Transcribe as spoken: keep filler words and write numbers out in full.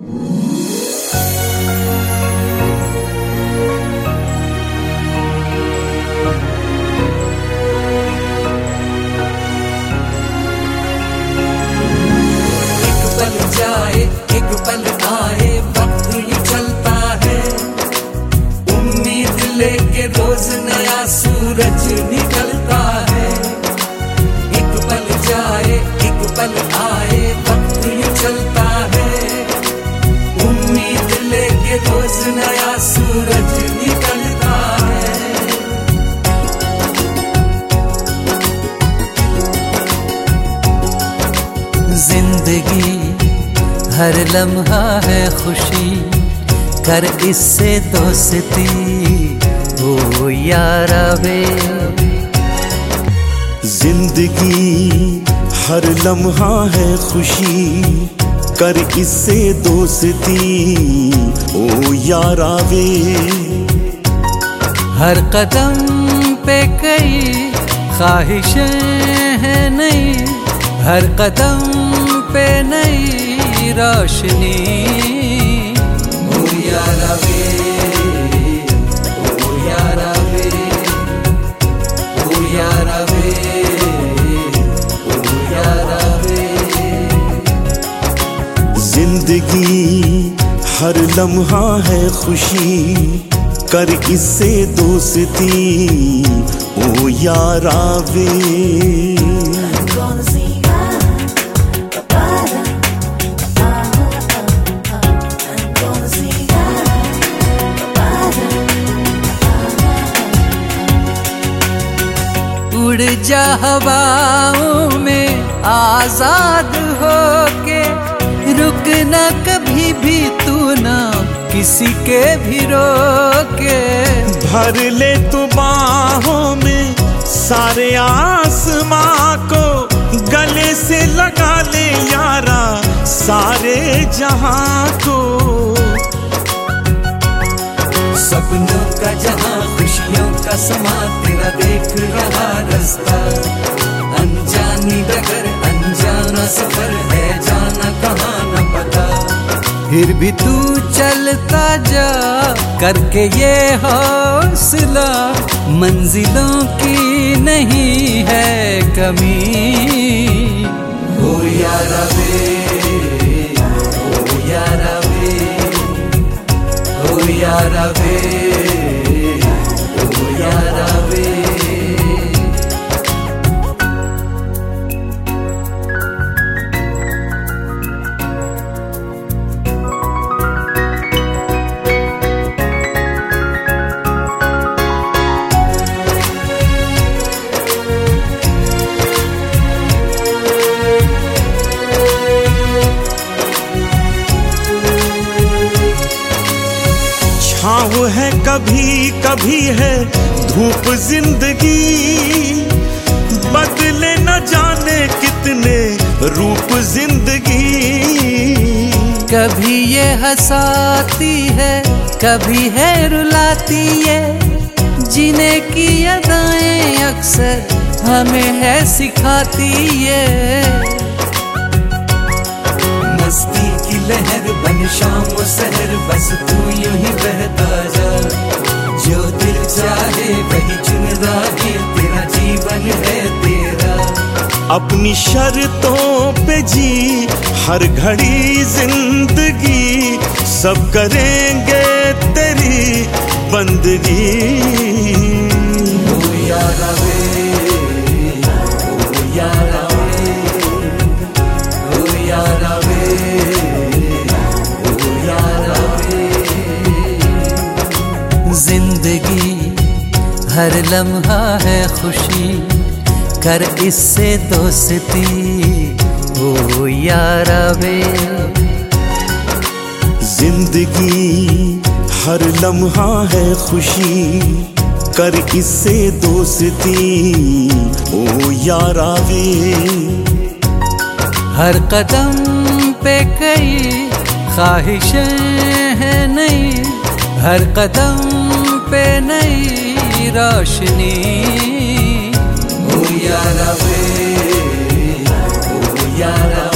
जाए एक पल आए, वक्त ही चलता है, उम्मीद लेके रोज नया सूरज निकलता है। एक पल जाए एक पल आए, वक्त ही चलता है, उम्मीद लेके रोज नया सूरज निकलता है। जिंदगी हर लम्हा है खुशी, कर इससे दोस्ती ओ यारा वे। जिंदगी हर लम्हा है खुशी, कर इससे दोस्ती ओ यारा वे। हर कदम पे कई ख्वाहिशें हैं नई, हर कदम पे नई रोशनी ओ यारा वे, ओ यारा वे, ओ यारा वे, ओ यारा वे। जिंदगी हर लम्हा है खुशी, कर इससे दोस्ती ओ यारा वे। उड़ जा हवाओं में आजाद होके, रुक न कभी भी तू ना किसी के भी रोके। भर ले तू बाहों में सारे आसमां को, गले से लगा ले यारा सारे जहां को। सपनों का जहां खुशियों का समा, तेरा देख रहा रास्ता। अनजानी डगर अनजाना सफर है, जाना कहाँ न पता। फिर भी तू चलता जा करके ये हौसला, मंजिलों की नहीं है कमी। ओ यारा वे, ओ यारा वे, ओ यारा वे, ओ यारा वे। छाँव है कभी कभी है धूप जिंदगी, बदले न जाने कितने रूप जिंदगी। कभी ये हंसाती है कभी है रुलाती है, जीने की अदाएं अक्सर हमें है सिखाती है। मस्ती की लहर बन शाम सहर, बस तू यूं ही बहता जा। जो दिल चाहे वही चुन राहे, तेरा जीवन है तेरा। अपनी शर्तों पे जी हर घड़ी जिंदगी, सब करेंगे तेरी बंदगी। ओ यारा वे, ओ यारा वे, ओ यारा वे, ओ यारा वे। जिंदगी हर लम्हा है खुशी, कर इससे दोस्ती ओ यारा वे। जिंदगी हर लम्हा है खुशी, कर इससे दोस्ती ओ यारा वे। हर कदम पे कई ख्वाहिशें हैं नई, हर कदम पे नई रोशनी। ओ यारा वे, ओ यारा